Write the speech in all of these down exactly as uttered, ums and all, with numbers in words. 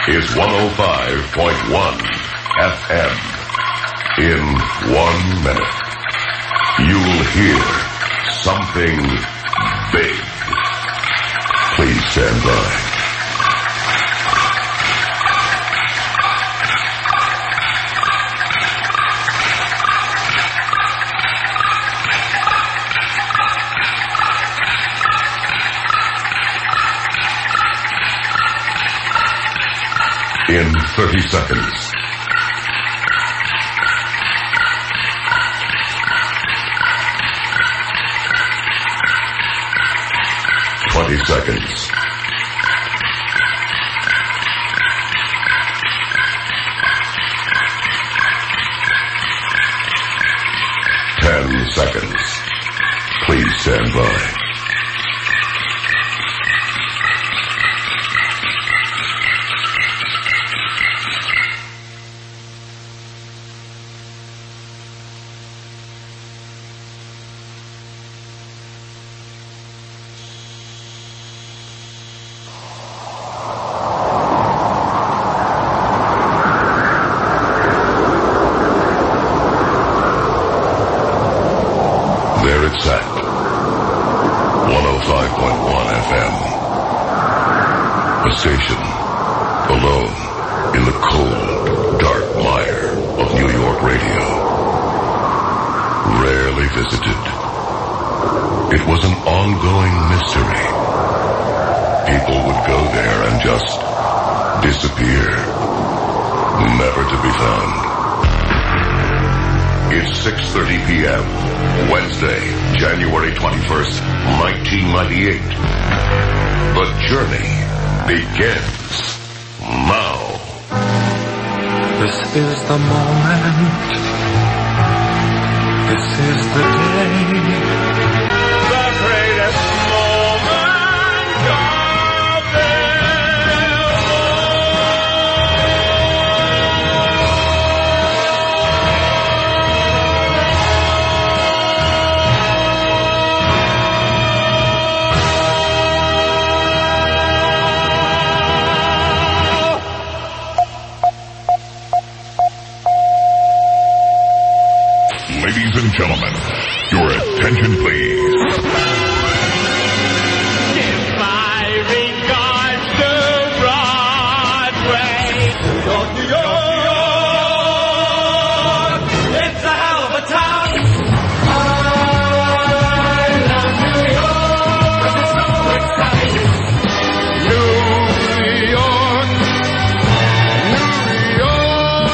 is one oh five point one F M. In one minute, you'll hear something big. Please stand by. In thirty seconds. twenty seconds. ten seconds. Please stand by. Station, alone in the cold, dark mire of New York radio. Rarely visited. It was an ongoing mystery. People would go there and just disappear, never to be found. It's six thirty p.m., Wednesday, January twenty-first, nineteen ninety-eight. The journey begins now. This is the moment. This is the day. The greatest moment of them Ladies and gentlemen, your attention please. Give my regards to Broadway. New York, New York, it's a hell of a town. I love New York, 'cause it's so exciting. New York, New York.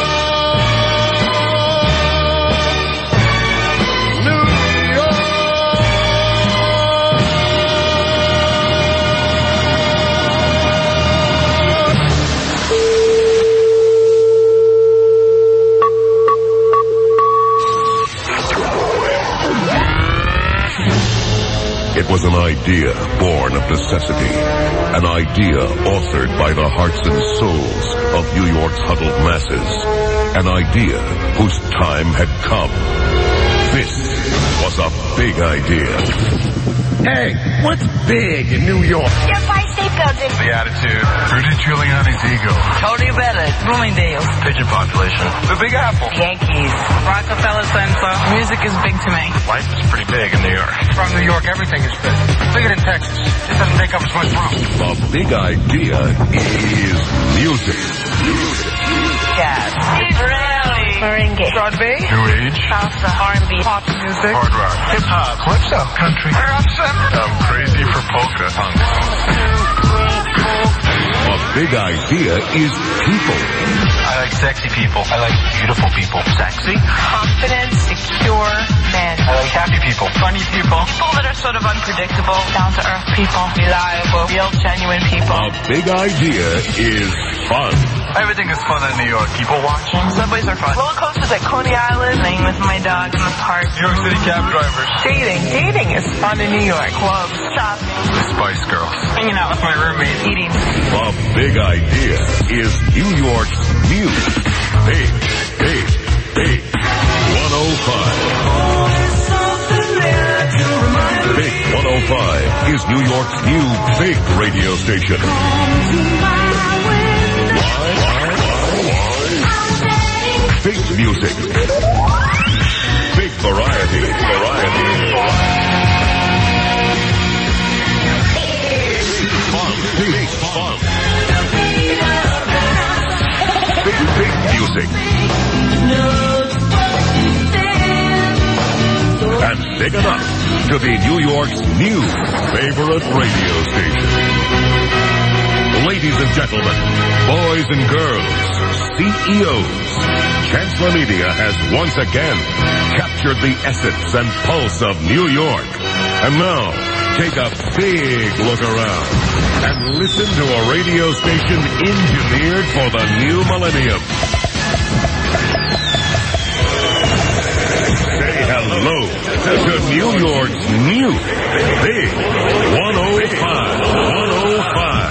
It was an idea born of necessity, an idea authored by the hearts and souls of New York's huddled masses, an idea whose time had come. This was a big idea. Hey, what's big in New York? Your five state building. The attitude. Rudy Giuliani's ego. Tony Bennett. Bloomingdale's. Pigeon population. The Big Apple. Yankees. Rockefeller Center. Music is big to me. Life is pretty big in New York. From New York, everything is big. Bigger than Texas. It doesn't take up as much room. The big idea is music. Music. Jazz. Really? Merengue. Broadway. New Age. Salsa. R and B. Pop music. Hard rock. Hip hop. Calypso. Country. Rap. I'm crazy for polka. Punk. The big idea is people. I like sexy people. I like beautiful people. Sexy. Confident, secure men. I like happy people. Funny people. People that are sort of unpredictable. Down-to-earth people. Reliable. Real, genuine people. The big idea is fun. Everything is fun in New York. People watching. Subways are fun. Roller coasters at Coney Island. Playing with my dog in the park. New York City cab drivers. Dating. Dating is fun in New York. Clubs. Shopping. The Spice Girls. Hanging out with my roommate. Eating. The big idea is New York's new big, big, big one oh five. Big one oh five is New York's new big radio station. Why? big music, big variety, variety, fun, big fun, big, big music, and big enough to be New York's new favorite radio station. Ladies and gentlemen, boys and girls, C E Os, Chancellor Media has once again captured the essence and pulse of New York. And now, take a big look around and listen to a radio station engineered for the new millennium. Say hello to New York's new big one oh five, one oh five.